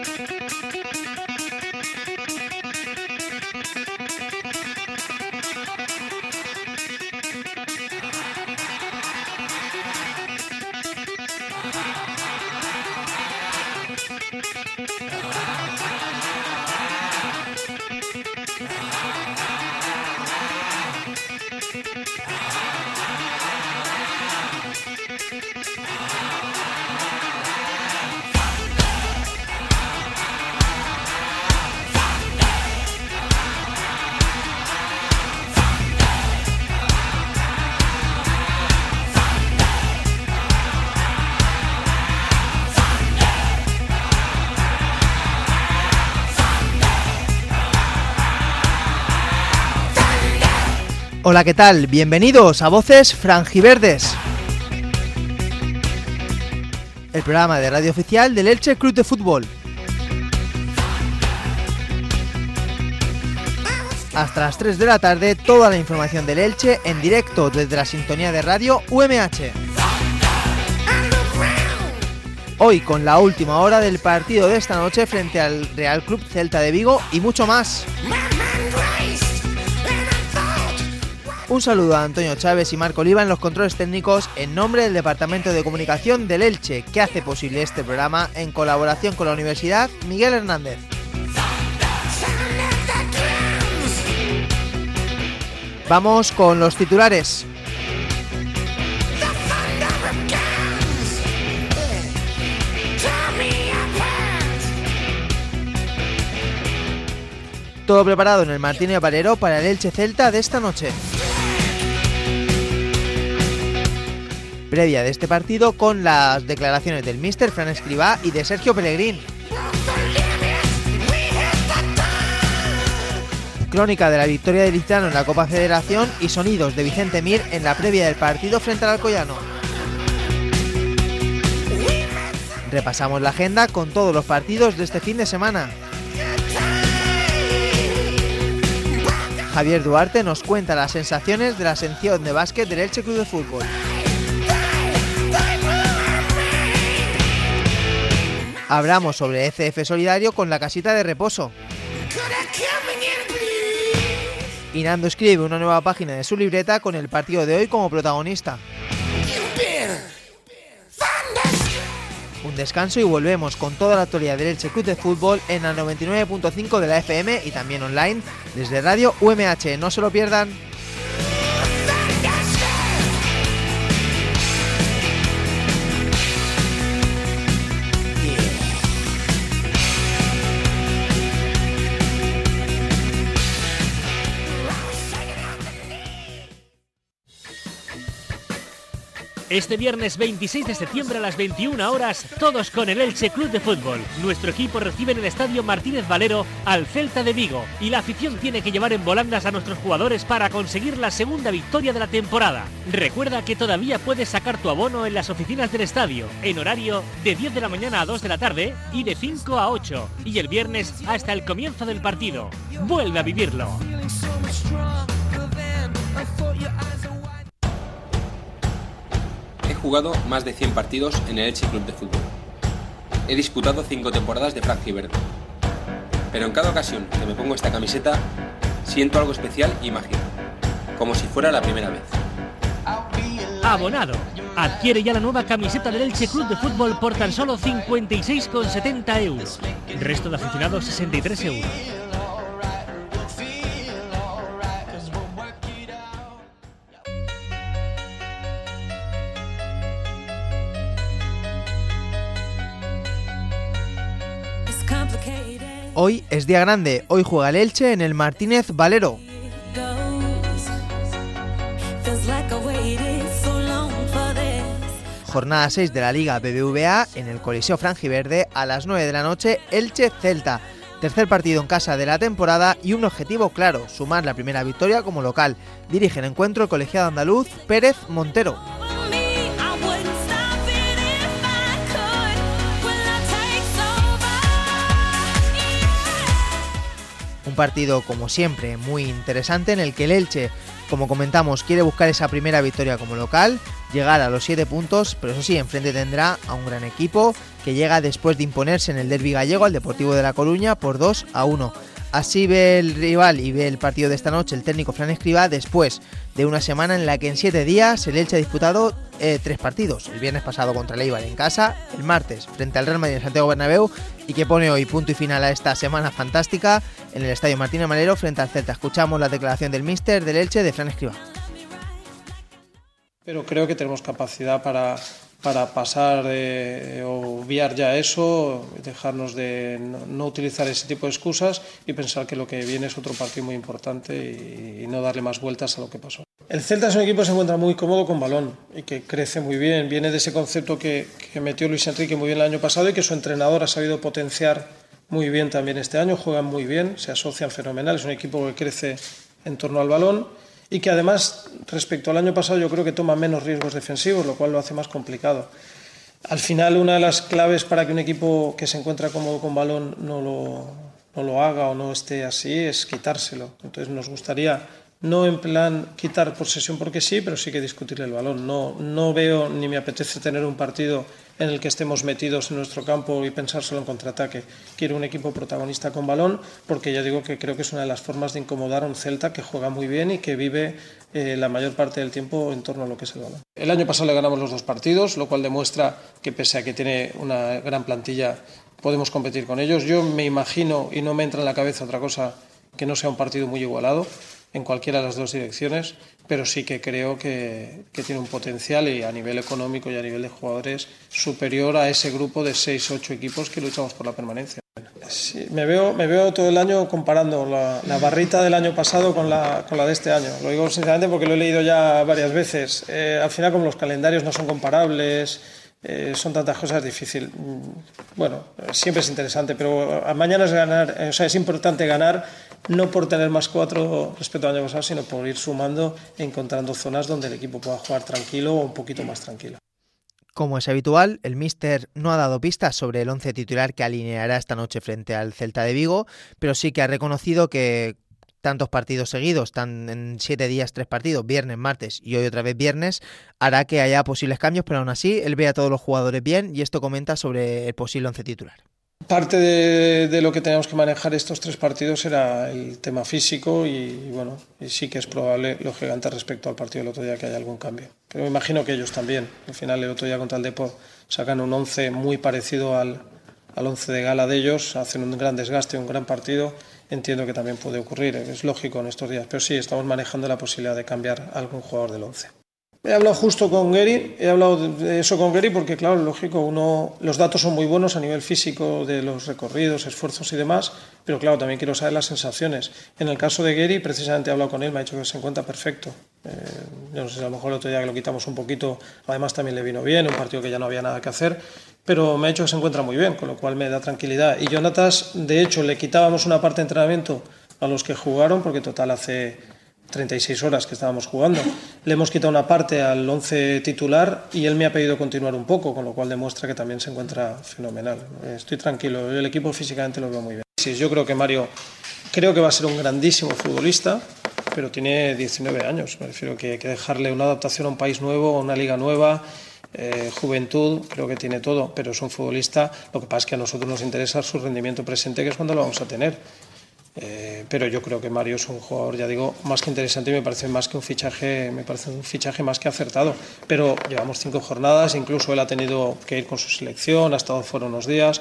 Hola, ¿qué tal? Bienvenidos a Voces Franjiverdes, el programa de radio oficial del Elche Club de Fútbol. Hasta las 3 de la tarde, toda la información del Elche en directo desde la sintonía de radio UMH. Hoy con la última hora del partido de esta noche frente al Real Club Celta de Vigo y mucho más. Un saludo a Antonio Chávez y Marco Oliva en los controles técnicos en nombre del Departamento de Comunicación del Elche, que hace posible este programa en colaboración con la Universidad Miguel Hernández. Vamos con los titulares. Todo preparado en el Martínez Valero para el Elche Celta de esta noche. Previa de este partido con las declaraciones del míster Fran Escribá y de Sergio Pellegrín. Crónica de la victoria del Ilicitano en la Copa Federación y sonidos de Vicente Mir en la previa del partido frente al Alcoyano. Repasamos la agenda con todos los partidos de este fin de semana. Javier Duarte nos cuenta las sensaciones de la sección de básquet del Elche Club de Fútbol. Hablamos sobre ECF Solidario con la casita de reposo. Y Nando escribe una nueva página de su libreta con el partido de hoy como protagonista. Un descanso y volvemos con toda la actualidad del Elche Club de Fútbol en la 99.5 de la FM y también online desde Radio UMH. No se lo pierdan. Este viernes 26 de septiembre a las 21 horas, todos con el Elche Club de Fútbol. Nuestro equipo recibe en el estadio Martínez Valero al Celta de Vigo y la afición tiene que llevar en volandas a nuestros jugadores para conseguir la segunda victoria de la temporada. Recuerda que todavía puedes sacar tu abono en las oficinas del estadio, en horario de 10 de la mañana a 2 de la tarde y de 5 a 8, y el viernes hasta el comienzo del partido. ¡Vuelve a vivirlo! He jugado más de 100 partidos en el Elche Club de Fútbol. He disputado 5 temporadas de franjiverde. Pero en cada ocasión que me pongo esta camiseta, siento algo especial y mágico, como si fuera la primera vez. Abonado. Adquiere ya la nueva camiseta del Elche Club de Fútbol por tan solo 56,70 euros. Resto de aficionados 63 euros. Hoy es día grande, hoy juega el Elche en el Martínez Valero. Jornada 6 de la Liga BBVA en el Coliseo Franjiverde a las 9 de la noche, Elche Celta. Tercer partido en casa de la temporada y un objetivo claro, sumar la primera victoria como local. Dirige el encuentro el colegiado andaluz Pérez Montero. Un partido, como siempre, muy interesante en el que el Elche, como comentamos, quiere buscar esa primera victoria como local. llegar a los 7 puntos, pero eso sí, enfrente tendrá a un gran equipo que llega después de imponerse en el derbi gallego al Deportivo de La Coruña por 2-1. Así ve el rival y ve el partido de esta noche el técnico Fran Escribá después de una semana en la que en 7 días el Elche ha disputado 3 partidos. El viernes pasado contra el Eibar en casa, el martes frente al Real Madrid en Santiago Bernabéu y que pone hoy punto y final a esta semana fantástica en el Estadio Martínez Valero frente al Celta. Escuchamos la declaración del míster del Elche, de Fran Escribá. Pero creo que tenemos capacidad para pasar o obviar ya eso, dejarnos de no utilizar ese tipo de excusas y pensar que lo que viene es otro partido muy importante y no darle más vueltas a lo que pasó. El Celta es un equipo que se encuentra muy cómodo con balón y que crece muy bien. Viene de ese concepto que metió Luis Enrique muy bien el año pasado y que su entrenador ha sabido potenciar muy bien también este año. Juegan muy bien, se asocian fenomenal. Es un equipo que crece en torno al balón y que además, respecto al año pasado, yo creo que toma menos riesgos defensivos, lo cual lo hace más complicado. Al final, una de las claves para que un equipo que se encuentra cómodo con balón no lo haga o no esté así es quitárselo. Entonces nos gustaría, no en plan quitar posesión porque sí, pero sí que discutirle el balón. No veo ni me apetece tener un partido en el que estemos metidos en nuestro campo y pensar solo en contraataque. Quiero un equipo protagonista con balón porque ya digo que creo que es una de las formas de incomodar a un Celta que juega muy bien y que vive la mayor parte del tiempo en torno a lo que es el balón. El año pasado le ganamos los 2 partidos, lo cual demuestra que pese a que tiene una gran plantilla podemos competir con ellos. Yo me imagino, y no me entra en la cabeza otra cosa, que no sea un partido muy igualado en cualquiera de las 2 direcciones, pero sí que creo que tiene un potencial y a nivel económico y a nivel de jugadores superior a ese grupo de 6-8 equipos que luchamos por la permanencia. Sí, me veo todo el año comparando la barrita del año pasado con la de este año. Lo digo sinceramente porque lo he leído ya varias veces. Al final, como los calendarios no son comparables, son tantas cosas, es difícil. Bueno, siempre es interesante, pero mañana es ganar, es importante ganar, no por tener más 4 respecto al año pasado, sino por ir sumando e encontrando zonas donde el equipo pueda jugar tranquilo o un poquito más tranquilo. Como es habitual, el míster no ha dado pistas sobre el 11 titular que alineará esta noche frente al Celta de Vigo, pero sí que ha reconocido que tantos partidos seguidos, en 7 días 3 partidos, viernes, martes y hoy otra vez viernes, hará que haya posibles cambios, pero aún así él ve a todos los jugadores bien y esto comenta sobre el posible 11 titular. Parte de lo que teníamos que manejar estos 3 partidos era el tema físico y bueno, y sí que es probable, lógicamente, respecto al partido del otro día que haya algún cambio. Pero me imagino que ellos también. Al final, el otro día contra el Depor sacan un 11 muy parecido al 11 de gala de ellos, hacen un gran desgaste, un gran partido. Entiendo que también puede ocurrir, es lógico en estos días, pero sí, estamos manejando la posibilidad de cambiar a algún jugador del 11. He hablado justo con Gary, he hablado de eso con Gary porque, claro, lógico, los datos son muy buenos a nivel físico de los recorridos, esfuerzos y demás, pero claro, también quiero saber las sensaciones. En el caso de Gary, precisamente he hablado con él, me ha dicho que se encuentra perfecto. Yo no sé si a lo mejor el otro día que lo quitamos un poquito, además también le vino bien, un partido que ya no había nada que hacer, pero me ha dicho que se encuentra muy bien, con lo cual me da tranquilidad. Y Jonatas, de hecho, le quitábamos una parte de entrenamiento a los que jugaron, porque total hace 36 horas que estábamos jugando. Le hemos quitado una parte al 11 titular y él me ha pedido continuar un poco, con lo cual demuestra que también se encuentra fenomenal. Estoy tranquilo, el equipo físicamente lo veo muy bien. Sí, yo creo que Mario va a ser un grandísimo futbolista, pero tiene 19 años. Me refiero que hay que dejarle una adaptación a un país nuevo, a una liga nueva, juventud, creo que tiene todo, pero es un futbolista. Lo que pasa es que a nosotros nos interesa su rendimiento presente, que es cuando lo vamos a tener. Pero yo creo que Mario es un jugador, ya digo, más que interesante y me parece un fichaje más que acertado. Pero llevamos 5 jornadas, incluso él ha tenido que ir con su selección, ha estado fuera unos días,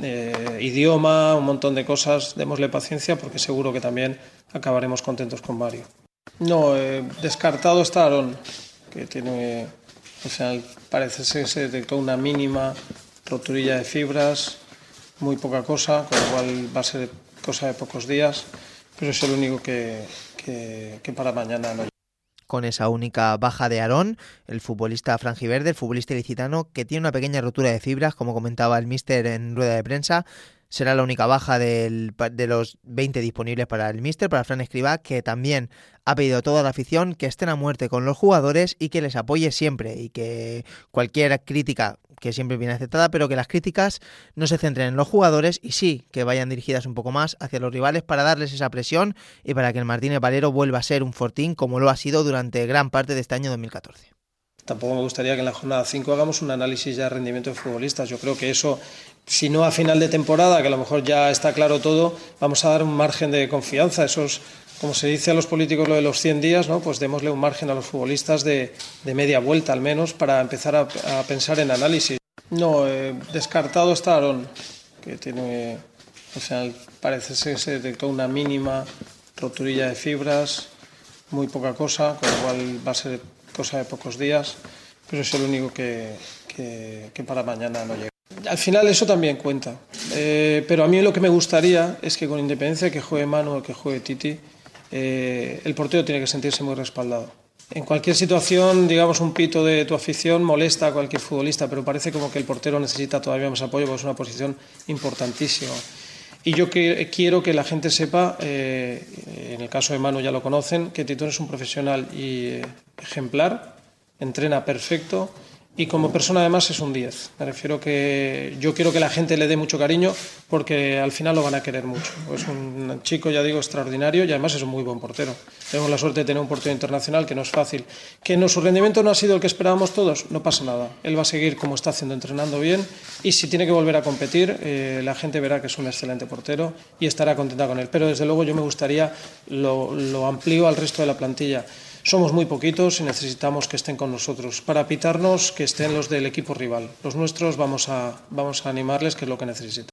idioma, un montón de cosas. Démosle paciencia porque seguro que también acabaremos contentos con Mario. No, descartado está Aarón, que tiene, al final parece ser que se detectó una mínima roturilla de fibras, muy poca cosa, con lo cual va a ser cosa de pocos días, pero es el único que para mañana no. Con esa única baja de Aarón, el futbolista franjiverde, el futbolista ilicitano, que tiene una pequeña rotura de fibras, como comentaba el míster en rueda de prensa, será la única baja de los 20 disponibles para el míster, para Fran Escribá, que también ha pedido a toda la afición que estén a muerte con los jugadores y que les apoye siempre, y que cualquier crítica, que siempre viene aceptada, pero que las críticas no se centren en los jugadores y sí que vayan dirigidas un poco más hacia los rivales para darles esa presión y para que el Martínez Valero vuelva a ser un fortín como lo ha sido durante gran parte de este año 2014. tampoco me gustaría que en la jornada 5 hagamos un análisis ya de rendimiento de futbolistas. Yo creo que eso, si no a final de temporada, que a lo mejor ya está claro todo, vamos a dar un margen de confianza. Eso es, como se dice a los políticos, lo de los 100 días, ¿no? Pues démosle un margen a los futbolistas de media vuelta al menos para empezar a pensar en análisis. No, descartado está Aarón, que tiene, al final parece ser que se detectó una mínima roturilla de fibras, muy poca cosa, con lo cual va a ser cosa de pocos días, pero es el único que para mañana no llega. Al final eso también cuenta, pero a mí lo que me gustaría es que con independencia de que juegue Manu o que juegue Titi, el portero tiene que sentirse muy respaldado. En cualquier situación, digamos, un pito de tu afición molesta a cualquier futbolista, pero parece como que el portero necesita todavía más apoyo porque es una posición importantísima. Y yo quiero que la gente sepa, en el caso de Manu ya lo conocen, que Titón es un profesional y ejemplar, entrena perfecto y como persona además es un 10. Me refiero que yo quiero que la gente le dé mucho cariño porque al final lo van a querer mucho. Es un chico, ya digo, extraordinario y además es un muy buen portero. Tenemos la suerte de tener un portero internacional que no es fácil. Que su rendimiento no ha sido el que esperábamos todos, no pasa nada. Él va a seguir como está haciendo, entrenando bien y si tiene que volver a competir, la gente verá que es un excelente portero y estará contenta con él. Pero desde luego yo me gustaría lo amplío al resto de la plantilla. Somos muy poquitos y necesitamos que estén con nosotros. Para pitarnos, que estén los del equipo rival. Los nuestros vamos a animarles, que es lo que necesitan.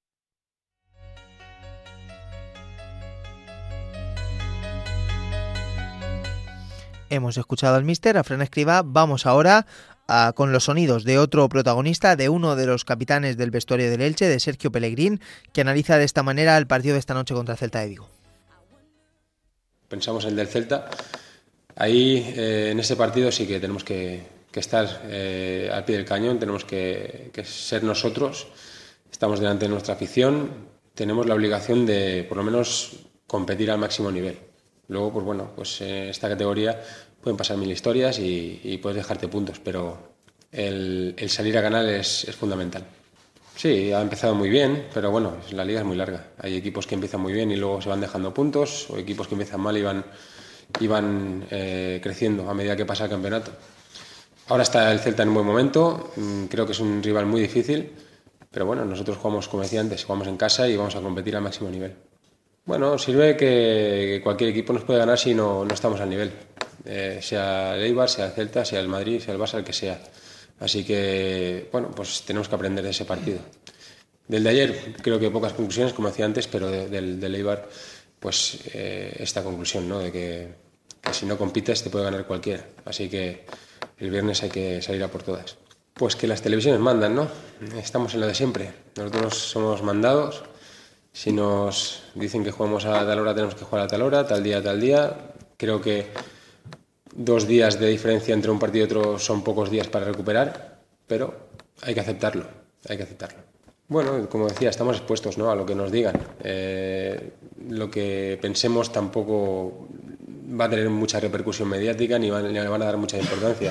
Hemos escuchado al míster, a Fran Escribá. Vamos ahora con los sonidos de otro protagonista, de uno de los capitanes del vestuario del Elche, de Sergio Pellegrín, que analiza de esta manera el partido de esta noche contra el Celta de Vigo. Pensamos en el del Celta. Ahí, en este partido sí que tenemos que estar al pie del cañón, tenemos que ser nosotros, estamos delante de nuestra afición, tenemos la obligación de, por lo menos, competir al máximo nivel. Luego, pues bueno, pues en esta categoría pueden pasar mil historias y puedes dejarte puntos, pero el salir a ganar es fundamental. Sí, ha empezado muy bien, pero bueno, la liga es muy larga. Hay equipos que empiezan muy bien y luego se van dejando puntos, o equipos que empiezan mal y van creciendo a medida que pasa el campeonato. Ahora está el Celta en un buen momento, creo que es un rival muy difícil, pero bueno, nosotros jugamos, como decía antes, jugamos en casa y vamos a competir al máximo nivel. Bueno, sirve que cualquier equipo nos puede ganar si no estamos al nivel, sea el Eibar, sea el Celta, sea el Madrid, sea el Barça, el que sea. Así que, bueno, pues tenemos que aprender de ese partido. Del de ayer creo que pocas conclusiones, como decía antes, pero del Eibar, pues esta conclusión, ¿no? De que si no compites te puede ganar cualquiera. Así que el viernes hay que salir a por todas. Pues que las televisiones mandan, ¿no? Estamos en lo de siempre. Nosotros somos mandados. Si nos dicen que jugamos a tal hora, tenemos que jugar a tal hora, tal día. Creo que 2 días de diferencia entre un partido y otro son pocos días para recuperar, pero hay que aceptarlo. Bueno, como decía, estamos expuestos, ¿no?, a lo que nos digan. Lo que pensemos tampoco va a tener mucha repercusión mediática ni le van a dar mucha importancia.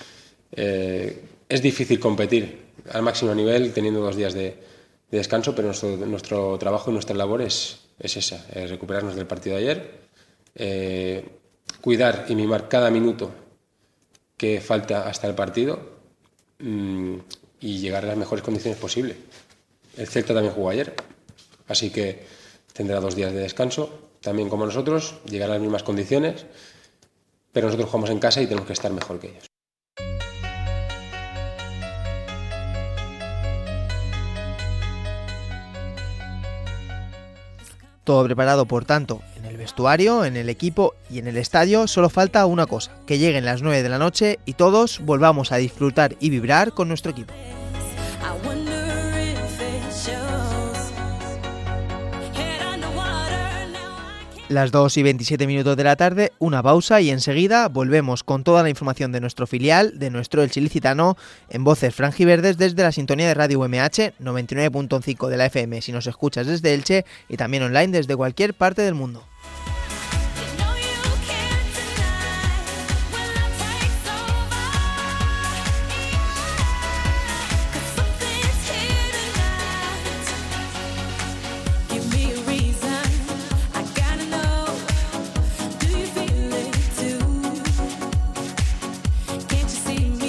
Es difícil competir al máximo nivel teniendo 2 días de descanso, pero nuestro trabajo y nuestra labor es esa, es recuperarnos del partido de ayer, cuidar y mimar cada minuto que falta hasta el partido y llegar a las mejores condiciones posibles. El Celta también jugó ayer, así que tendrá 2 días de descanso, también como nosotros, llegará a las mismas condiciones, pero nosotros jugamos en casa y tenemos que estar mejor que ellos. Todo preparado, por tanto, en el vestuario, en el equipo y en el estadio. Solo falta una cosa, que lleguen las 9 de la noche y todos volvamos a disfrutar y vibrar con nuestro equipo. Las 2:27 de la tarde, una pausa y enseguida volvemos con toda la información de nuestro filial, de nuestro Elche ilicitano, en voces franjiverdes desde la sintonía de Radio UMH 99.5 de la FM si nos escuchas desde Elche y también online desde cualquier parte del mundo. See me.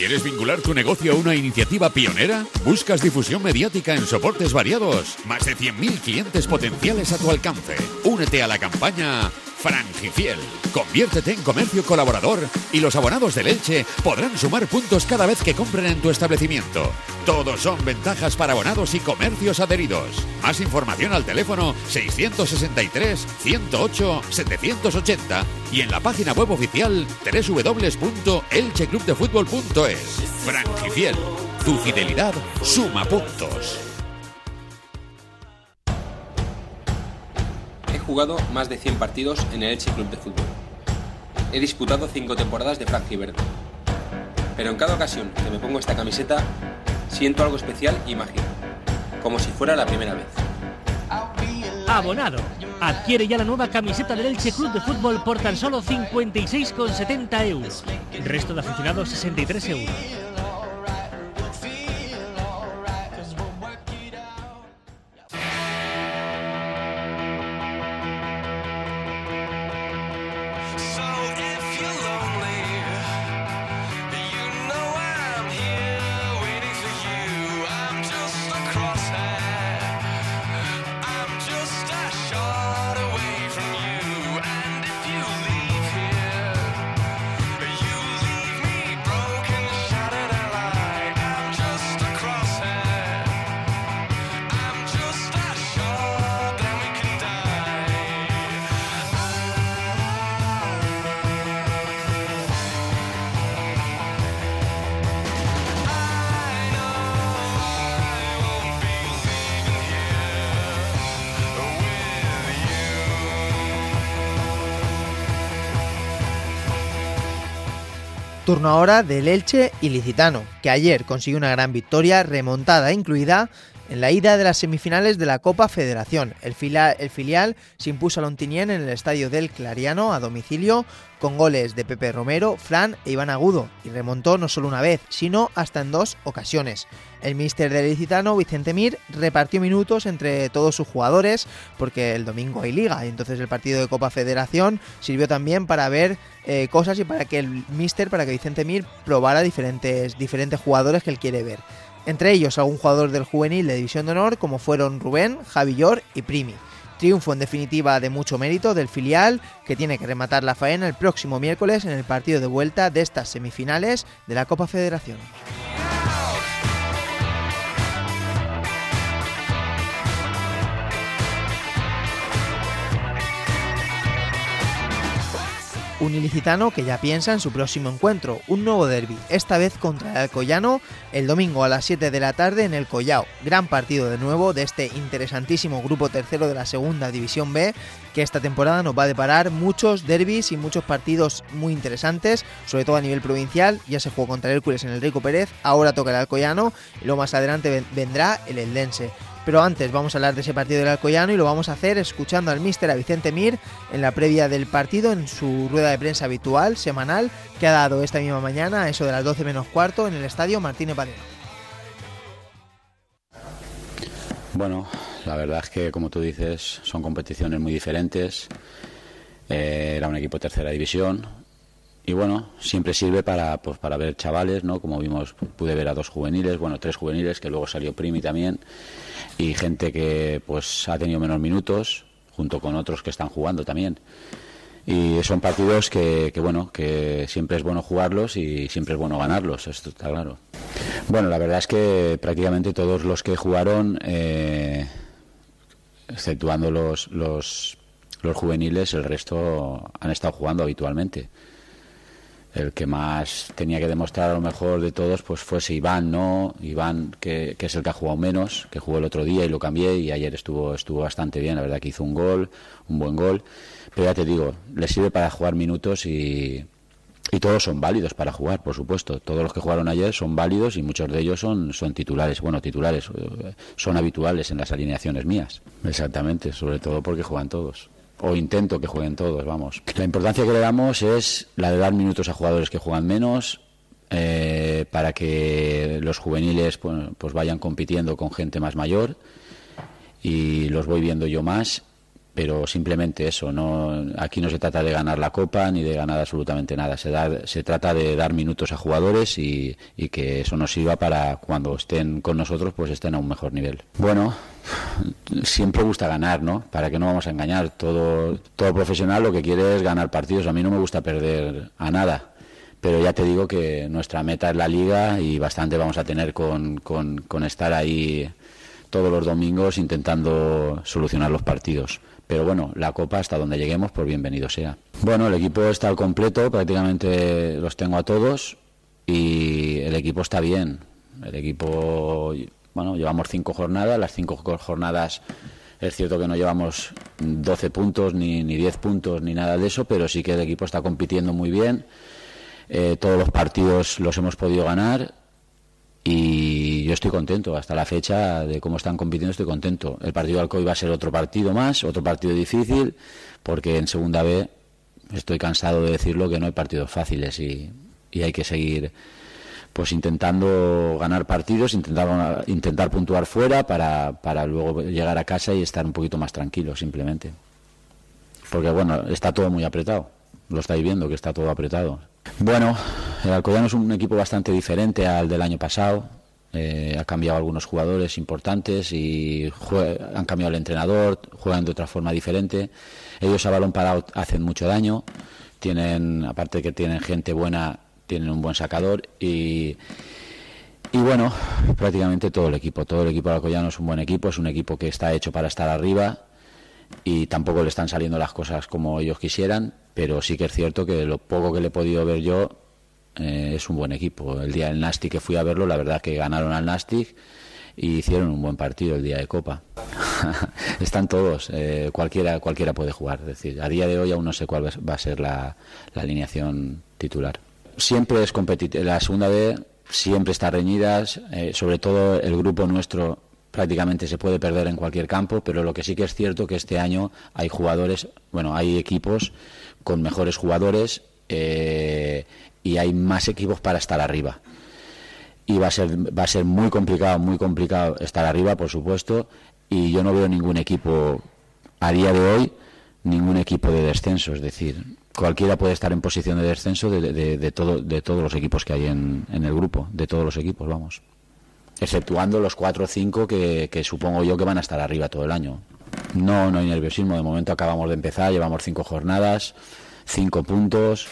¿Quieres vincular tu negocio a una iniciativa pionera? ¿Buscas difusión mediática en soportes variados? Más de 100.000 clientes potenciales a tu alcance. Únete a la campaña Frangifiel. Conviértete en comercio colaborador y los abonados del Elche podrán sumar puntos cada vez que compren en tu establecimiento. Todos son ventajas para abonados y comercios adheridos. Más información al teléfono 663 108 780 y en la página web oficial www.elcheclubdefutbol.es. Frangifiel. Tu fidelidad suma puntos. He jugado más de 100 partidos en el Elche Club de Fútbol. He disputado 5 temporadas de franjiverde. Pero en cada ocasión que me pongo esta camiseta, siento algo especial y mágico, como si fuera la primera vez. Abonado. Adquiere ya la nueva camiseta del Elche Club de Fútbol por tan solo 56,70 euros. Resto de aficionados 63 euros. Turno ahora del Elche ilicitano, que ayer consiguió una gran victoria remontada incluida en la ida de las semifinales de la Copa Federación. El filial se impuso a Lontiñén en el estadio del Clariano a domicilio con goles de Pepe Romero, Fran e Iván Agudo, y remontó no solo una vez, sino hasta en 2 ocasiones. El míster del ilicitano, Vicente Mir, repartió minutos entre todos sus jugadores porque el domingo hay liga y entonces el partido de Copa Federación sirvió también para ver cosas y para que para que Vicente Mir probara diferentes jugadores que él quiere ver. Entre ellos algún jugador del juvenil de División de Honor como fueron Rubén, Javi Llor y Primi. Triunfo en definitiva de mucho mérito del filial, que tiene que rematar la faena el próximo miércoles en el partido de vuelta de estas semifinales de la Copa Federación. Un ilicitano que ya piensa en su próximo encuentro, un nuevo derbi, esta vez contra el Alcoyano, el domingo a las 7 de la tarde en el Collao. Gran partido de nuevo de este interesantísimo grupo tercero de la Segunda División B, que esta temporada nos va a deparar muchos derbis y muchos partidos muy interesantes, sobre todo a nivel provincial. Ya se jugó contra el Hércules en el Rico Pérez, ahora toca el Alcoyano y luego más adelante vendrá el Eldense. Pero antes vamos a hablar de ese partido del Alcoyano y lo vamos a hacer escuchando al míster, a Vicente Mir, en la previa del partido, en su rueda de prensa habitual, semanal, que ha dado esta misma mañana, a eso de las 12 menos cuarto, en el estadio Martínez Valero. Bueno, la verdad es que, como tú dices, son competiciones muy diferentes. Era un equipo de tercera división. Y bueno, siempre sirve para ver chavales, ¿no? Como vimos, pude ver a 2 juveniles, 3 juveniles, que luego salió Primi también, y gente que pues ha tenido menos minutos, junto con otros que están jugando también. Y son partidos que siempre es bueno jugarlos y siempre es bueno ganarlos, esto está claro. Bueno, la verdad es que prácticamente todos los que jugaron, exceptuando los juveniles, el resto han estado jugando habitualmente. El que más tenía que demostrar a lo mejor de todos pues fuese Iván, ¿no? Iván, que es el que ha jugado menos, que jugó el otro día y lo cambié y ayer estuvo bastante bien, la verdad que hizo un buen gol, pero ya te digo, le sirve para jugar minutos y todos son válidos para jugar, por supuesto. Todos los que jugaron ayer son válidos y muchos de ellos son titulares, son habituales en las alineaciones mías. Exactamente, sobre todo porque juegan todos. O intento que jueguen todos, vamos. La importancia que le damos es la de dar minutos a jugadores que juegan menos, para que los juveniles pues vayan compitiendo con gente más mayor, y los voy viendo yo más, pero simplemente eso. Aquí no se trata de ganar la Copa ni de ganar absolutamente nada. Se trata de dar minutos a jugadores y que eso nos sirva para cuando estén con nosotros, pues estén a un mejor nivel. Bueno, siempre gusta ganar, ¿no? ¿Para qué no vamos a engañar? Todo profesional lo que quiere es ganar partidos. A mí no me gusta perder a nada. Pero ya te digo que nuestra meta es la Liga y bastante vamos a tener con estar ahí todos los domingos intentando solucionar los partidos. Pero bueno, la Copa hasta donde lleguemos, pues bienvenido sea. Bueno, el equipo está al completo, prácticamente los tengo a todos y el equipo está bien. El equipo, bueno, llevamos 5 jornadas, las 5 jornadas es cierto que no llevamos 12 puntos ni 10 puntos ni nada de eso, pero sí que el equipo está compitiendo muy bien. Todos los partidos los hemos podido ganar y yo estoy contento. Hasta la fecha de cómo están compitiendo estoy contento. El partido de Alcoy va a ser otro partido más, otro partido difícil, porque en segunda B estoy cansado de decirlo que no hay partidos fáciles y hay que seguir pues intentando ganar partidos, intentar puntuar fuera para luego llegar a casa y estar un poquito más tranquilo simplemente. Porque bueno, está todo muy apretado. Lo estáis viendo que está todo apretado. Bueno, el Alcoyano es un equipo bastante diferente al del año pasado. Ha cambiado algunos jugadores importantes y han cambiado el entrenador, juegan de otra forma diferente. Ellos a balón parado hacen mucho daño. Aparte de que tienen gente buena, tienen un buen sacador y bueno, prácticamente todo el equipo del Alcoyano es un buen equipo, es un equipo que está hecho para estar arriba y tampoco le están saliendo las cosas como ellos quisieran, pero sí que es cierto que lo poco que le he podido ver yo es un buen equipo. El día del Nastic que fui a verlo, la verdad que ganaron al Nastic y hicieron un buen partido el día de Copa. Están todos, cualquiera puede jugar, es decir, a día de hoy aún no sé cuál va a ser la alineación titular. Siempre es competitiva, la segunda B siempre está reñida, sobre todo el grupo nuestro prácticamente se puede perder en cualquier campo, pero lo que sí que es cierto que este año hay hay equipos con mejores jugadores y hay más equipos para estar arriba. Y va a ser muy complicado estar arriba, por supuesto, y yo no veo ningún equipo a día de hoy, ningún equipo de descenso, es decir, cualquiera puede estar en posición de descenso de todos los equipos que hay en el grupo, de todos los equipos, vamos. Exceptuando los 4 o 5 que supongo yo que van a estar arriba todo el año. No hay nerviosismo, de momento acabamos de empezar, llevamos 5 jornadas, 5 puntos.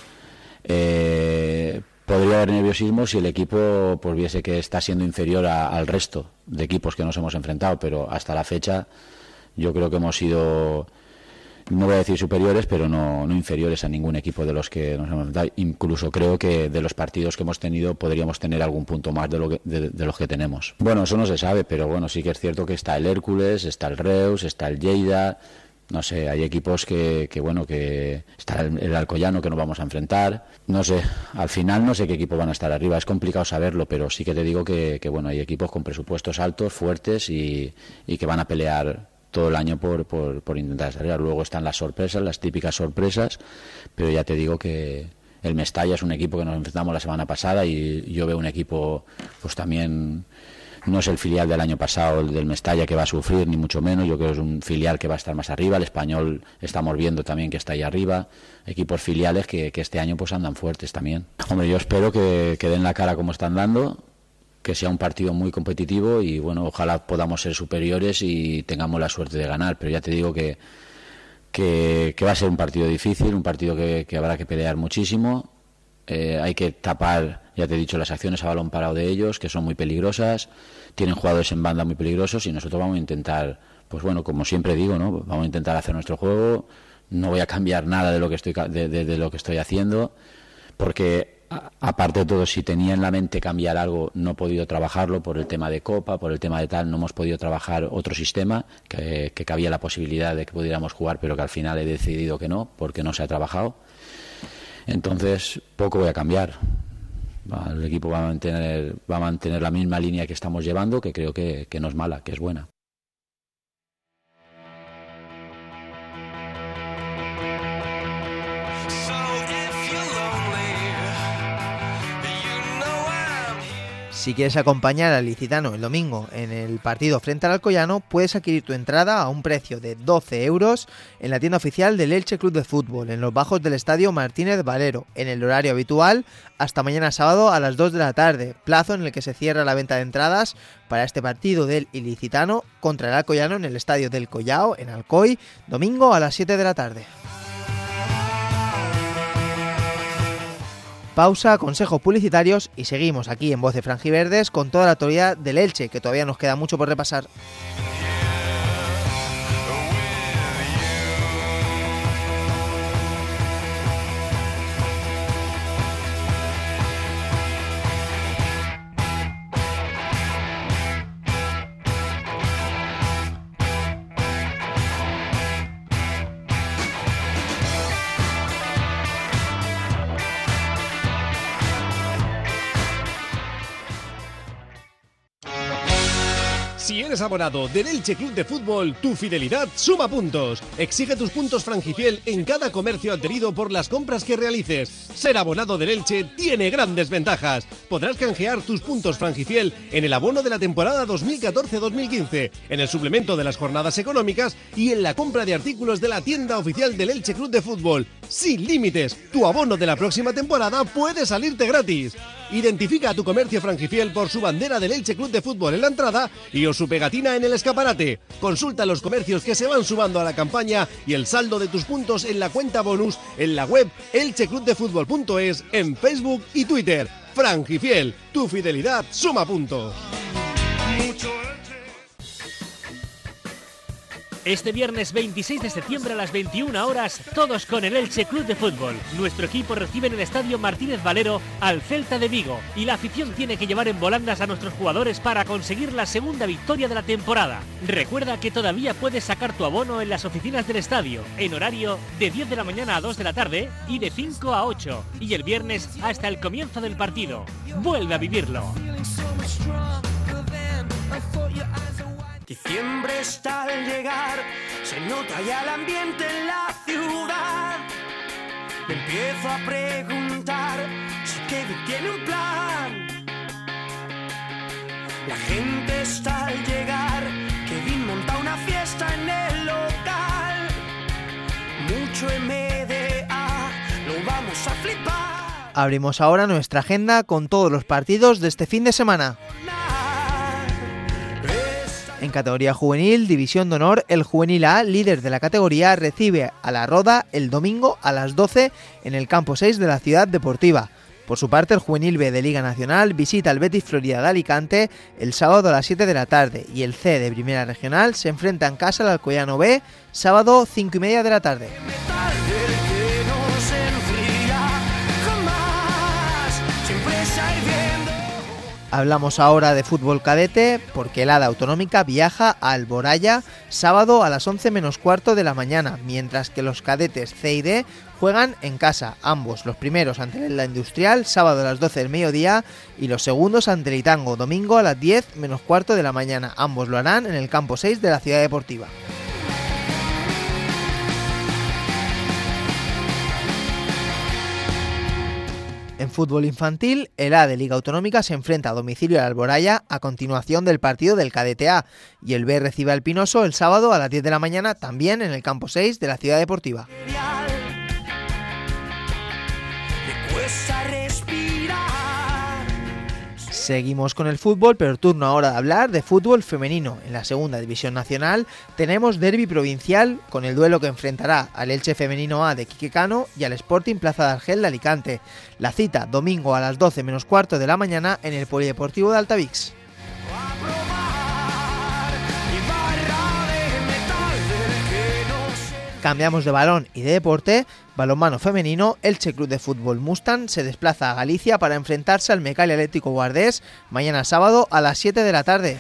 Podría haber nerviosismo si el equipo pues viese que está siendo inferior al resto de equipos que nos hemos enfrentado, pero hasta la fecha yo creo que hemos sido, no voy a decir superiores, pero no inferiores a ningún equipo de los que nos hemos enfrentado. Incluso creo que de los partidos que hemos tenido podríamos tener algún punto más de los que tenemos. Bueno, eso no se sabe, pero bueno, sí que es cierto que está el Hércules, está el Reus, está el Lleida. No sé, hay equipos que está el Alcoyano que nos vamos a enfrentar. No sé, al final no sé qué equipo van a estar arriba. Es complicado saberlo, pero sí que te digo que bueno, hay equipos con presupuestos altos, fuertes y que van a pelear todo el año por intentar salir. Luego están las sorpresas, las típicas sorpresas, pero ya te digo que el Mestalla es un equipo que nos enfrentamos la semana pasada y yo veo un equipo pues también. No es el filial del año pasado, el del Mestalla, que va a sufrir, ni mucho menos. Yo creo que es un filial que va a estar más arriba. El Español estamos viendo también que está ahí arriba. Equipos filiales que este año pues andan fuertes también. Hombre, yo espero que den la cara como están dando, que sea un partido muy competitivo y bueno, ojalá podamos ser superiores y tengamos la suerte de ganar. Pero ya te digo que va a ser un partido difícil, un partido que habrá que pelear muchísimo. Hay que tapar, ya te he dicho, las acciones a balón parado de ellos, que son muy peligrosas, tienen jugadores en banda muy peligrosos y nosotros vamos a intentar, pues bueno, como siempre digo, ¿no? Vamos a intentar hacer nuestro juego, no voy a cambiar nada de lo que estoy haciendo, porque aparte de todo, si tenía en la mente cambiar algo, no he podido trabajarlo por el tema de Copa, por el tema de tal, no hemos podido trabajar otro sistema, que cabía la posibilidad de que pudiéramos jugar, pero que al final he decidido que no, porque no se ha trabajado. Entonces, poco voy a cambiar. El equipo va a mantener la misma línea que estamos llevando, que creo que no es mala, que es buena. Si quieres acompañar al ilicitano el domingo en el partido frente al Alcoyano, puedes adquirir tu entrada a un precio de 12 euros en la tienda oficial del Elche Club de Fútbol, en los bajos del estadio Martínez Valero, en el horario habitual hasta mañana sábado a las 2 de la tarde, plazo en el que se cierra la venta de entradas para este partido del ilicitano contra el Alcoyano en el estadio del Collao, en Alcoy, domingo a las 7 de la tarde. Pausa, consejos publicitarios y seguimos aquí en Voz de Franjiverdes con toda la actualidad del Elche, que todavía nos queda mucho por repasar. Si eres abonado del Elche Club de Fútbol, tu fidelidad suma puntos. Exige tus puntos Franjifiel en cada comercio adherido por las compras que realices. Ser abonado del Elche tiene grandes ventajas. Podrás canjear tus puntos Franjifiel en el abono de la temporada 2014-2015, en el suplemento de las jornadas económicas y en la compra de artículos de la tienda oficial del Elche Club de Fútbol. Sin límites, tu abono de la próxima temporada puede salirte gratis. Identifica a tu comercio Franjifiel por su bandera del Elche Club de Fútbol en la entrada y o su pegatina en el escaparate. Consulta los comercios que se van sumando a la campaña y el saldo de tus puntos en la cuenta bonus en la web elcheclubdefutbol.es, en Facebook y Twitter. Franjifiel, tu fidelidad suma puntos. Este viernes 26 de septiembre a las 21 horas, todos con el Elche Club de Fútbol. Nuestro equipo recibe en el estadio Martínez Valero al Celta de Vigo y la afición tiene que llevar en volandas a nuestros jugadores para conseguir la segunda victoria de la temporada. Recuerda que todavía puedes sacar tu abono en las oficinas del estadio, en horario de 10 de la mañana a 2 de la tarde y de 5 a 8, y el viernes hasta el comienzo del partido. Vuelve a vivirlo. Diciembre está al llegar, se nota ya el ambiente en la ciudad. Me empiezo a preguntar si Kevin tiene un plan. La gente está al llegar, Kevin monta una fiesta en el local. Mucho MDA, lo vamos a flipar. Abrimos ahora nuestra agenda con todos los partidos de este fin de semana. En categoría juvenil, División de Honor, el Juvenil A, líder de la categoría, recibe a la Roda el domingo a las 12 en el campo 6 de la Ciudad Deportiva. Por su parte, el Juvenil B de Liga Nacional visita al Betis Florida de Alicante el sábado a las 7 de la tarde y el C de Primera Regional se enfrenta en casa al Alcoyano B, sábado 5:30 de la tarde. Hablamos ahora de fútbol cadete porque el ADA Autonómica viaja a Alboraya sábado a las 11 menos cuarto de la mañana, mientras que los cadetes C y D juegan en casa, ambos, los primeros ante la Industrial sábado a las 12 del mediodía y los segundos ante el Itango domingo a las 10 menos cuarto de la mañana, ambos lo harán en el campo 6 de la Ciudad Deportiva. En fútbol infantil, el A de Liga Autonómica se enfrenta a domicilio al Alboraya a continuación del partido del Cadete A y el B recibe al Pinoso el sábado a las 10 de la mañana también en el campo 6 de la Ciudad Deportiva. Seguimos con el fútbol, pero turno ahora de hablar de fútbol femenino. En la segunda división nacional tenemos derbi provincial con el duelo que enfrentará al Elche Femenino A de Quique Cano y al Sporting Plaza de Argel de Alicante. La cita domingo a las 12 menos cuarto de la mañana en el Polideportivo de Altavix. Cambiamos de balón y de deporte. Balonmano femenino, Elche Club de Fútbol Mustang se desplaza a Galicia para enfrentarse al Mecalia Atlético Guardés mañana sábado a las 7 de la tarde.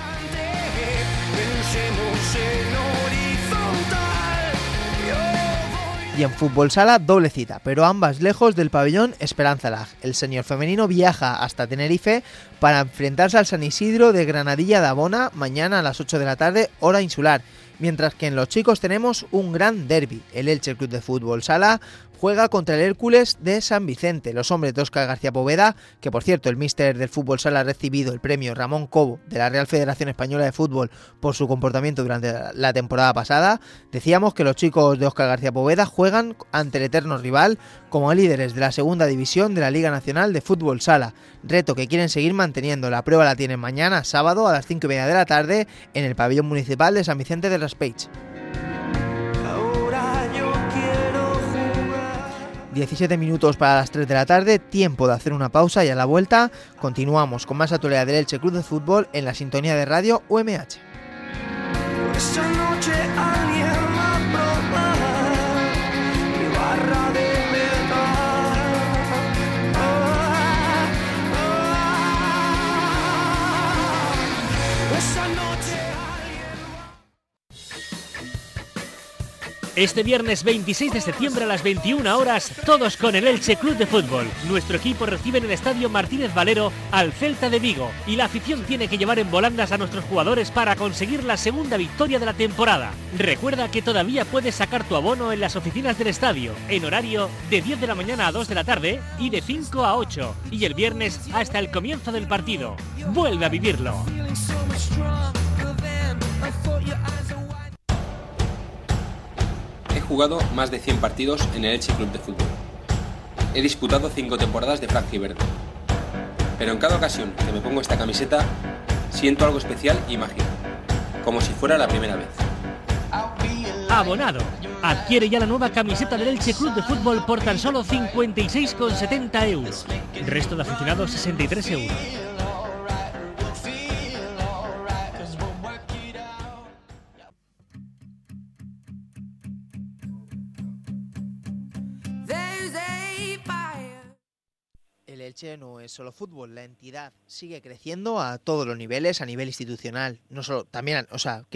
Y en fútbol sala, doble cita, pero ambas lejos del pabellón Esperanza Lag. El senior femenino viaja hasta Tenerife para enfrentarse al San Isidro de Granadilla de Abona mañana a las 8 de la tarde, hora insular. Mientras que en los chicos tenemos un gran derbi. El Elche Club de Fútbol Sala juega contra el Hércules de San Vicente. Los hombres de Óscar García Poveda, que por cierto el míster del fútbol sala ha recibido el premio Ramón Cobo de la Real Federación Española de Fútbol por su comportamiento durante la temporada pasada, decíamos que los chicos de Óscar García Poveda juegan ante el eterno rival como líderes de la segunda división de la Liga Nacional de Fútbol Sala, reto que quieren seguir manteniendo. La prueba la tienen mañana, sábado, a las 5:30 de la tarde, en el pabellón municipal de San Vicente de Raspeig. 17 minutos para las 3 de la tarde, tiempo de hacer una pausa y a la vuelta continuamos con más actualidad del Elche Club de Fútbol en la sintonía de Radio UMH. Esta noche alguien va a probar mi barra de metal. Esta noche Este viernes 26 de septiembre a las 21 horas, todos con el Elche Club de Fútbol. Nuestro equipo recibe en el estadio Martínez Valero al Celta de Vigo y la afición tiene que llevar en volandas a nuestros jugadores para conseguir la segunda victoria de la temporada. Recuerda que todavía puedes sacar tu abono en las oficinas del estadio, en horario de 10 de la mañana a 2 de la tarde y de 5 a 8, y el viernes hasta el comienzo del partido. Vuelve a vivirlo. He jugado más de 100 partidos en el Elche Club de Fútbol. He disputado 5 temporadas de franjiverde. Pero en cada ocasión que me pongo esta camiseta, siento algo especial y mágico, como si fuera la primera vez. Abonado. Adquiere ya la nueva camiseta del Elche Club de Fútbol por tan solo 56,70 euros. Resto de aficionados 63 euros. El Elche no es solo fútbol, la entidad sigue creciendo a todos los niveles, a nivel institucional, no solo, también,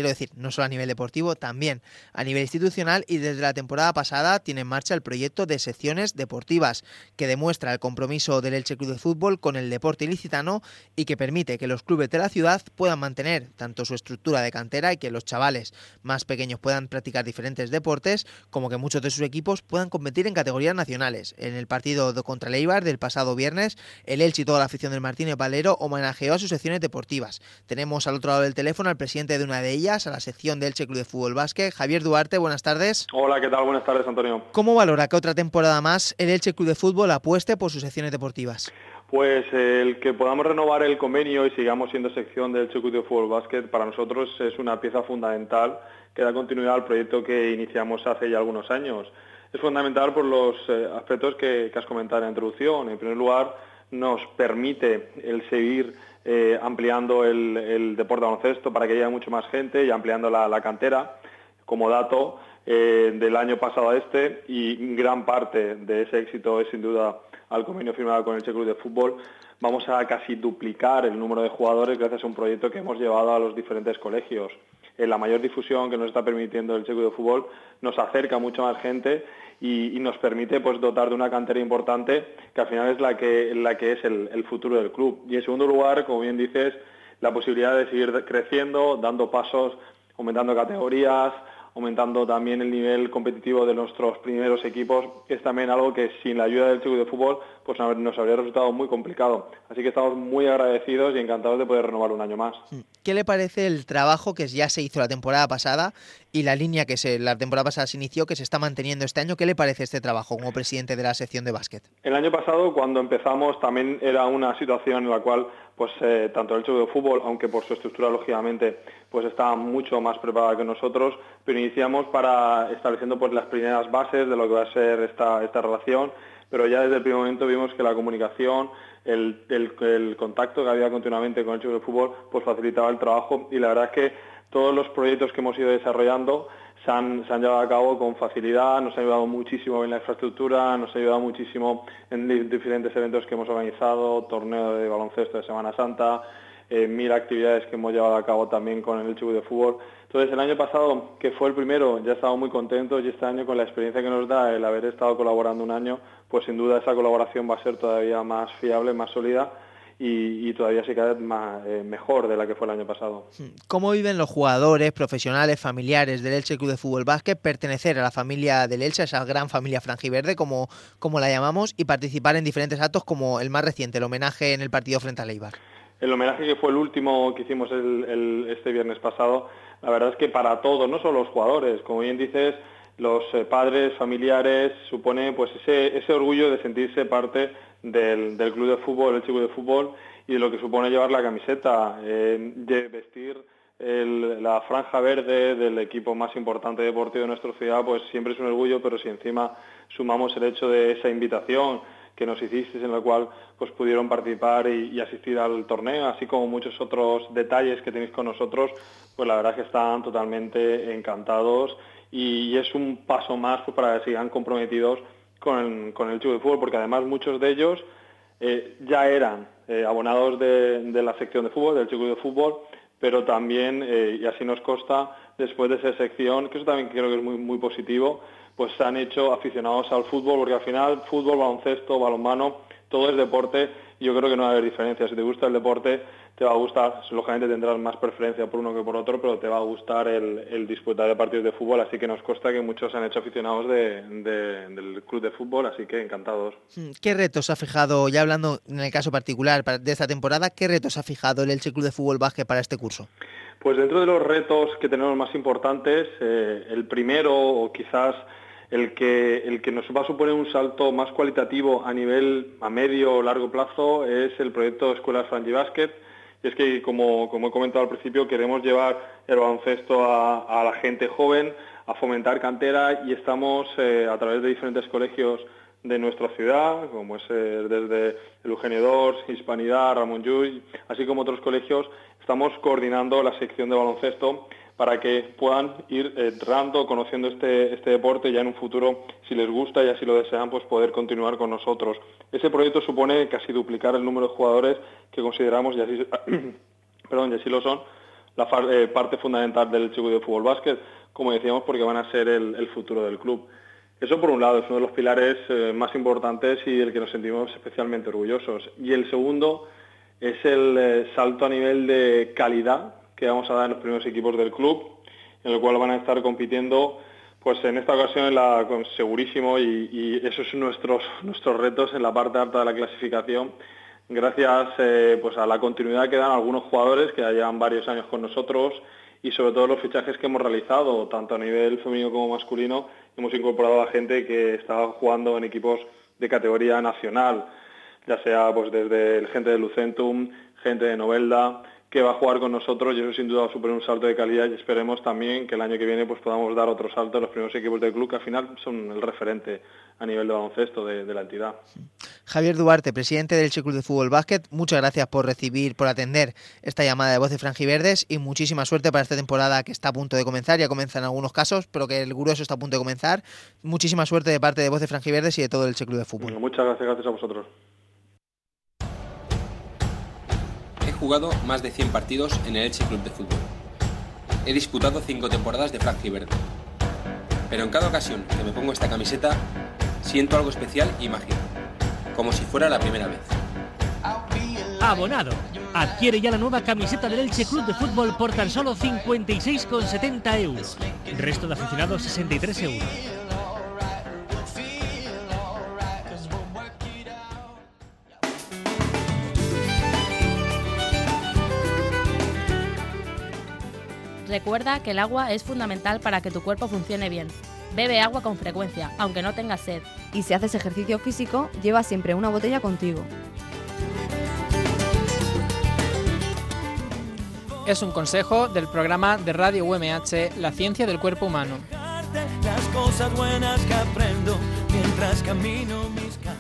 no solo a nivel deportivo, también a nivel institucional, y desde la temporada pasada tiene en marcha el proyecto de secciones deportivas, que demuestra el compromiso del Elche Club de Fútbol con el deporte ilicitano y que permite que los clubes de la ciudad puedan mantener tanto su estructura de cantera y que los chavales más pequeños puedan practicar diferentes deportes, como que muchos de sus equipos puedan competir en categorías nacionales. En el partido contra el Eibar del pasado viernes, el Elche y toda la afición del Martínez Valero homenajeó a sus secciones deportivas. Tenemos al otro lado del teléfono al presidente de una de ellas, a la sección del Elche Club de Fútbol Básquet, Javier Duarte. Buenas tardes. Hola, ¿qué tal? Buenas tardes, Antonio. ¿Cómo valora que otra temporada más el Elche Club de Fútbol apueste por sus secciones deportivas? Pues el que podamos renovar el convenio y sigamos siendo sección del Elche Club de Fútbol Básquet para nosotros es una pieza fundamental que da continuidad al proyecto que iniciamos hace ya algunos años. Es fundamental por los aspectos que has comentado en la introducción. En primer lugar, nos permite el seguir ampliando el deporte de baloncesto para que haya mucho más gente y ampliando la cantera. Como dato, del año pasado a este, y gran parte de ese éxito es sin duda al convenio firmado con el Elche Club de Fútbol, vamos a casi duplicar el número de jugadores gracias a un proyecto que hemos llevado a los diferentes colegios. La mayor difusión que nos está permitiendo el Elche Club de Fútbol nos acerca a mucha más gente y nos permite pues dotar de una cantera importante que al final es la que es el futuro del club. Y en segundo lugar, como bien dices, la posibilidad de seguir creciendo, dando pasos, aumentando categorías, aumentando también el nivel competitivo de nuestros primeros equipos, es también algo que sin la ayuda del Elche Club de Fútbol pues nos habría resultado muy complicado. Así que estamos muy agradecidos y encantados de poder renovar un año más. ¿Qué le parece el trabajo que ya se hizo la temporada pasada y la línea que la temporada pasada se inició, que se está manteniendo este año? ¿Qué le parece este trabajo como presidente de la sección de básquet? El año pasado, cuando empezamos, también era una situación en la cual pues tanto el Elche Club de Fútbol, aunque por su estructura lógicamente pues estaba mucho más preparada que nosotros, pero iniciamos estableciendo pues las primeras bases de lo que va a ser esta relación, pero ya desde el primer momento vimos que la comunicación, el contacto que había continuamente con el Elche Club de Fútbol pues facilitaba el trabajo, y la verdad es que todos los proyectos que hemos ido desarrollando se han llevado a cabo con facilidad, nos ha ayudado muchísimo en la infraestructura, nos ha ayudado muchísimo en diferentes eventos que hemos organizado, torneo de baloncesto de Semana Santa, 1000 actividades que hemos llevado a cabo también con el Elche Club de Fútbol. Entonces, el año pasado, que fue el primero, ya estábamos muy contentos, y este año, con la experiencia que nos da el haber estado colaborando un año, pues sin duda esa colaboración va a ser todavía más fiable, más sólida, y todavía se queda mejor de la que fue el año pasado. ¿Cómo viven los jugadores, profesionales, familiares del Elche Club de Fútbol Básquet pertenecer a la familia del Elche, esa gran familia franjiverde, como la llamamos, y participar en diferentes actos como el más reciente, el homenaje en el partido frente al Eibar? El homenaje que fue el último que hicimos este viernes pasado, la verdad es que para todos, no solo los jugadores, como bien dices, los padres, familiares, supone pues ese orgullo de sentirse parte del club de fútbol, el Club de Fútbol, y de lo que supone llevar la camiseta, de vestir la franja verde del equipo más importante deportivo de nuestra ciudad, pues siempre es un orgullo, pero si encima sumamos el hecho de esa invitación que nos hicisteis, en la cual pues pudieron participar y asistir al torneo, así como muchos otros detalles que tenéis con nosotros, pues la verdad es que están totalmente encantados y es un paso más pues, para que sigan comprometidos con el Club de Fútbol, porque además muchos de ellos ya eran abonados de la sección de fútbol, del Club de Fútbol, pero también, y así nos consta, después de esa sección, que eso también creo que es muy, muy positivo, pues se han hecho aficionados al fútbol, porque al final fútbol, baloncesto, balonmano, todo es deporte y yo creo que no va a haber diferencia. Si te gusta el deporte, te va a gustar, lógicamente tendrás más preferencia por uno que por otro, pero te va a gustar el disputar de partidos de fútbol, así que nos consta que muchos se han hecho aficionados del club de fútbol, así que encantados. ¿Qué retos ha fijado, ya hablando en el caso particular de esta temporada, qué retos ha fijado el Elche Club de Fútbol Básquet para este curso? Pues dentro de los retos que tenemos más importantes, el primero o quizás el que nos va a suponer un salto más cualitativo a medio o largo plazo es el proyecto Escuelas Frangibásquet. Y es que, como he comentado al principio, queremos llevar el baloncesto a la gente joven, a fomentar cantera, y estamos a través de diferentes colegios de nuestra ciudad, como es desde el Eugenio d'Ors, Hispanidad, Ramón Llull, así como otros colegios, estamos coordinando la sección de baloncesto para que puedan ir entrando, conociendo este deporte, ya en un futuro, si les gusta y así lo desean, pues poder continuar con nosotros. Ese proyecto supone casi duplicar el número de jugadores que consideramos, y así lo son, la parte fundamental del Club de Fútbol Básquet, como decíamos, porque van a ser el futuro del club. Eso por un lado es uno de los pilares más importantes y del que nos sentimos especialmente orgullosos. Y el segundo es el salto a nivel de calidad que vamos a dar en los primeros equipos del club, en el cual van a estar compitiendo, pues en esta ocasión segurísimo, y esos son nuestros retos en la parte alta de la clasificación, gracias pues a la continuidad que dan algunos jugadores que ya llevan varios años con nosotros, y sobre todo los fichajes que hemos realizado, tanto a nivel femenino como masculino. Hemos incorporado a gente que estaba jugando en equipos de categoría nacional, ya sea pues desde gente de Lucentum, gente de Novelda, que va a jugar con nosotros, y eso sin duda va a suponer un salto de calidad, y esperemos también que el año que viene pues podamos dar otro salto a los primeros equipos del club, que al final son el referente a nivel de baloncesto de la entidad. Javier Duarte, presidente del Elche Club de Fútbol Básquet, muchas gracias por atender esta llamada de Voz de Franjiverdes, y muchísima suerte para esta temporada que está a punto de comenzar. Ya comienza en algunos casos, pero que el grueso está a punto de comenzar. Muchísima suerte de parte de Voz de Franjiverdes y de todo el Elche Club de Fútbol. Muchas gracias a vosotros. He jugado más de 100 partidos en el Elche Club de Fútbol. He disputado 5 temporadas de franjiverde. Pero en cada ocasión que me pongo esta camiseta, siento algo especial y mágico, como si fuera la primera vez. Abonado. Adquiere ya la nueva camiseta del Elche Club de Fútbol por tan solo 56,70 euros. Resto de aficionados 63 euros. Recuerda que el agua es fundamental para que tu cuerpo funcione bien. Bebe agua con frecuencia, aunque no tengas sed. Y si haces ejercicio físico, lleva siempre una botella contigo. Es un consejo del programa de Radio UMH, La Ciencia del Cuerpo Humano. Las cosas buenas que aprendo mientras camino mis calles.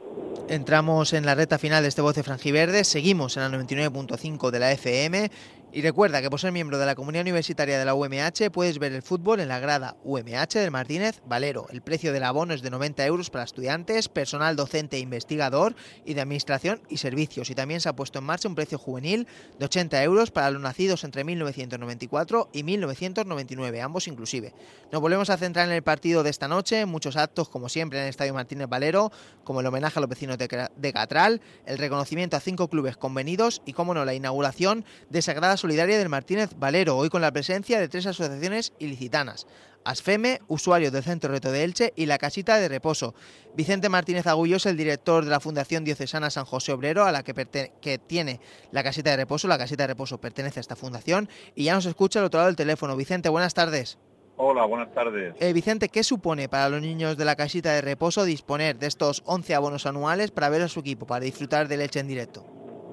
Entramos en la recta final de este Voz de Franjiverde, seguimos en la 99.5 de la FM Y recuerda que por ser miembro de la comunidad universitaria de la UMH puedes ver el fútbol en la grada UMH del Martínez Valero. El precio del abono es de 90 euros para estudiantes, personal docente e investigador y de administración y servicios. Y también se ha puesto en marcha un precio juvenil de 80 euros para los nacidos entre 1994 y 1999, ambos inclusive. Nos volvemos a centrar en el partido de esta noche, muchos actos como siempre en el Estadio Martínez Valero, como el homenaje a los vecinos de Catral, el reconocimiento a 5 clubes convenidos y, como no, la inauguración de Sagrada Solidaria del Martínez Valero, hoy con la presencia de 3 asociaciones ilicitanas: ASFEME, usuarios del Centro Reto de Elche y la Casita de Reposo. Vicente Martínez Agullo es el director de la Fundación Diocesana San José Obrero, a la que tiene la Casita de Reposo. La Casita de Reposo pertenece a esta fundación y ya nos escucha al otro lado del teléfono. Vicente, buenas tardes. Hola, buenas tardes. Vicente, ¿qué supone para los niños de la Casita de Reposo disponer de estos 11 abonos anuales para ver a su equipo, para disfrutar del Elche en directo?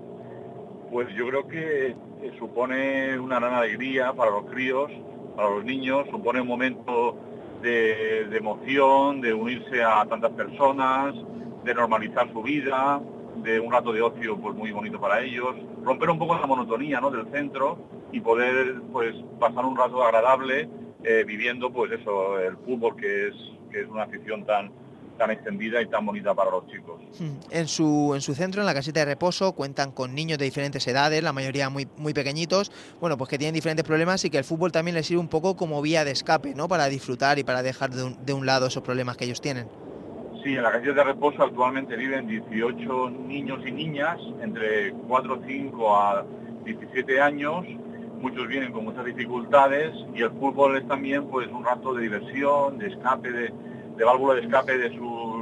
Pues yo creo que supone una gran alegría para los críos, para los niños, supone un momento de emoción, de unirse a tantas personas, de normalizar su vida, de un rato de ocio pues muy bonito para ellos, romper un poco la monotonía, ¿no?, del centro y poder pues pasar un rato agradable viviendo pues eso, el fútbol, que es una afición tan extendida y tan bonita para los chicos. En su centro, en la Casita de Reposo, cuentan con niños de diferentes edades, la mayoría muy pequeñitos, bueno, pues que tienen diferentes problemas y que el fútbol también les sirve un poco como vía de escape, ¿no?, para disfrutar y para dejar de un lado esos problemas que ellos tienen. Sí, en la Casita de Reposo actualmente viven 18 niños y niñas, entre 4, 5 a 17 años, muchos vienen con muchas dificultades y el fútbol es también pues un rato de diversión, de escape, de válvula de escape de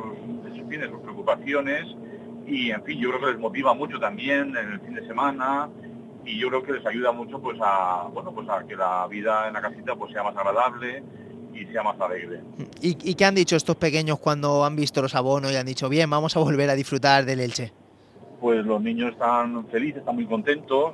sus preocupaciones y, en fin, yo creo que les motiva mucho también en el fin de semana y yo creo que les ayuda mucho pues a que la vida en la casita pues sea más agradable y sea más alegre. ¿Y qué han dicho estos pequeños cuando han visto los abonos y han dicho, bien, vamos a volver a disfrutar del Elche? Pues los niños están felices, están muy contentos,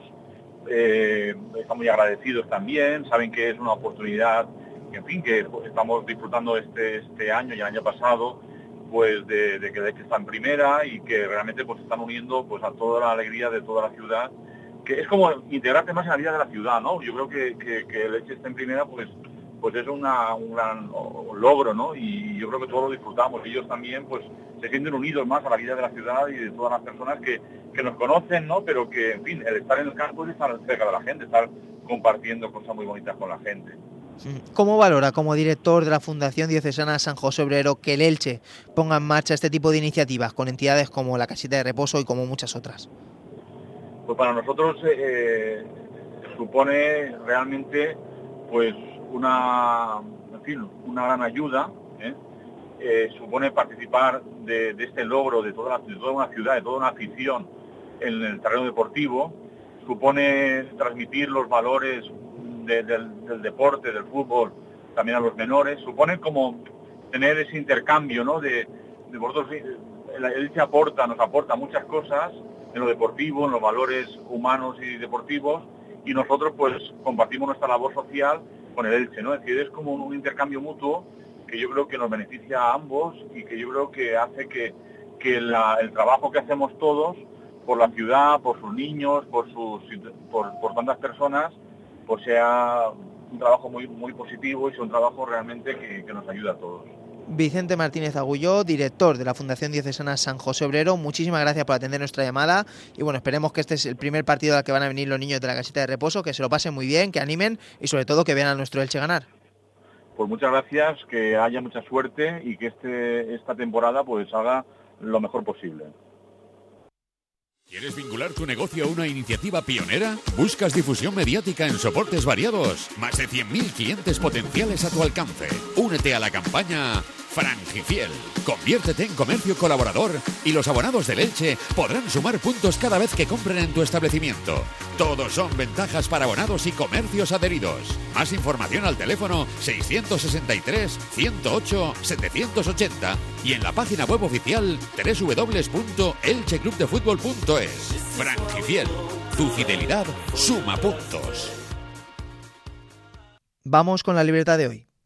están muy agradecidos también, saben que es una oportunidad, en fin, que estamos disfrutando este año y el año pasado pues de que el Elche está en primera y que realmente pues están uniendo pues a toda la alegría de toda la ciudad, que es como integrarte más en la vida de la ciudad, ¿no? Yo creo que el Elche está en primera pues es un gran logro, ¿no? Y yo creo que todos lo disfrutamos. Ellos también pues se sienten unidos más a la vida de la ciudad y de todas las personas que nos conocen, ¿no? Pero que, en fin, el estar en el campo es estar cerca de la gente, estar compartiendo cosas muy bonitas con la gente. ¿Cómo valora, como director de la Fundación Diocesana San José Obrero, que el Elche ponga en marcha este tipo de iniciativas con entidades como la Casita de Reposo y como muchas otras? Pues para nosotros supone realmente pues una gran ayuda, supone participar de este logro de toda una ciudad, de toda una afición en el terreno deportivo, supone transmitir los valores del deporte, del fútbol, también a los menores, supone como tener ese intercambio, ¿no? de vosotros, él nos aporta muchas cosas en lo deportivo, en los valores humanos y deportivos, y nosotros pues compartimos nuestra labor social con el Elche, ¿no? Es decir, es como un intercambio mutuo que yo creo que nos beneficia a ambos y que yo creo que hace que el trabajo que hacemos todos por la ciudad, por sus niños, por tantas personas, pues sea un trabajo muy positivo y sea un trabajo realmente que nos ayuda a todos. Vicente Martínez Agulló, director de la Fundación Diocesana San José Obrero, muchísimas gracias por atender nuestra llamada y bueno, esperemos que este es el primer partido al que van a venir los niños de la Casita de Reposo, que se lo pasen muy bien, que animen y sobre todo que vean a nuestro Elche ganar. Pues muchas gracias, que haya mucha suerte y que esta temporada pues haga lo mejor posible. ¿Quieres vincular tu negocio a una iniciativa pionera? ¿Buscas difusión mediática en soportes variados? Más de 100.000 clientes potenciales a tu alcance. Únete a la campaña Frangifiel. Conviértete en comercio colaborador y los abonados del Elche podrán sumar puntos cada vez que compren en tu establecimiento. Todos son ventajas para abonados y comercios adheridos. Más información al teléfono 663-108-780 y en la página web oficial www.elcheclubdefutbol.es. Frangifiel. Tu fidelidad suma puntos. Vamos con la libreta de hoy.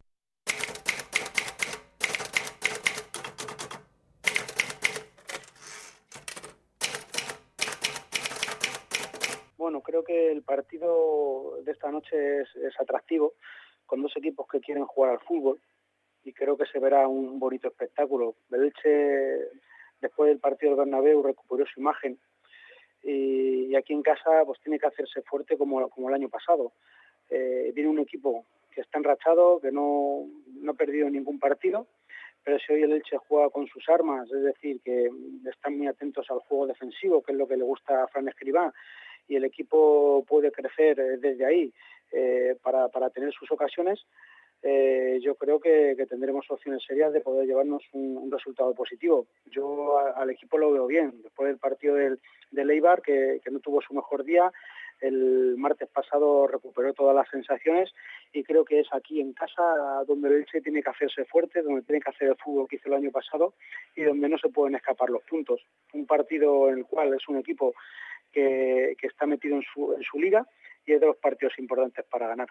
Bueno, creo que el partido de esta noche es atractivo, con dos equipos que quieren jugar al fútbol, y creo que se verá un bonito espectáculo. El Elche, después del partido del Bernabéu, recuperó su imagen, y aquí en casa pues tiene que hacerse fuerte como el año pasado. Viene un equipo que está enrachado, que no ha perdido ningún partido, pero si hoy el Elche juega con sus armas, es decir, que están muy atentos al juego defensivo, que es lo que le gusta a Fran Escribá, y el equipo puede crecer desde ahí para tener sus ocasiones, yo creo que tendremos opciones serias de poder llevarnos un resultado positivo. Yo al equipo lo veo bien, después del partido del Eibar, que no tuvo su mejor día. El martes pasado recuperó todas las sensaciones, y creo que es aquí en casa donde el Elche tiene que hacerse fuerte, donde tiene que hacer el fútbol que hizo el año pasado y donde no se pueden escapar los puntos. Un partido en el cual es un equipo que está metido en su liga, y es de los partidos importantes para ganar.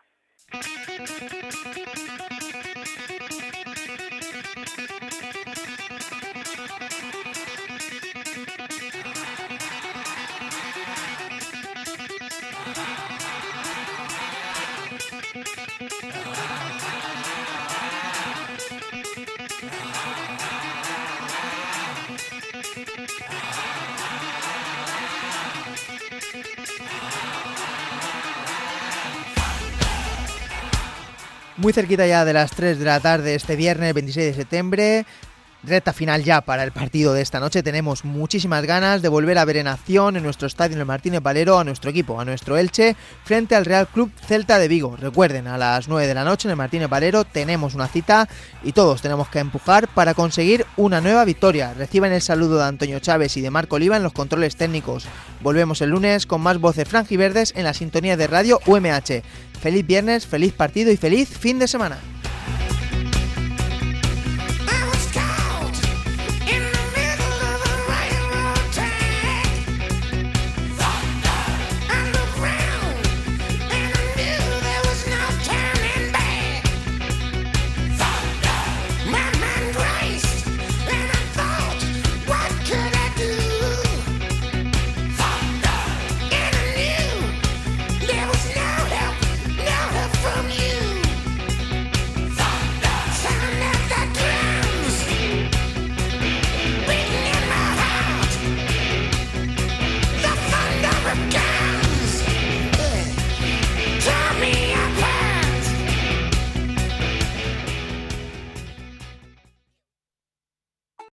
Muy cerquita ya de las 3 de la tarde este viernes 26 de septiembre, recta final ya para el partido de esta noche. Tenemos muchísimas ganas de volver a ver en acción en nuestro estadio en el Martínez Valero a nuestro equipo, a nuestro Elche, frente al Real Club Celta de Vigo. Recuerden, a las 9 de la noche en el Martínez Valero tenemos una cita y todos tenemos que empujar para conseguir una nueva victoria. Reciban el saludo de Antonio Chávez y de Marco Oliva en los controles técnicos. Volvemos el lunes con más voces franjiverdes en la sintonía de Radio UMH. Feliz viernes, feliz partido y feliz fin de semana.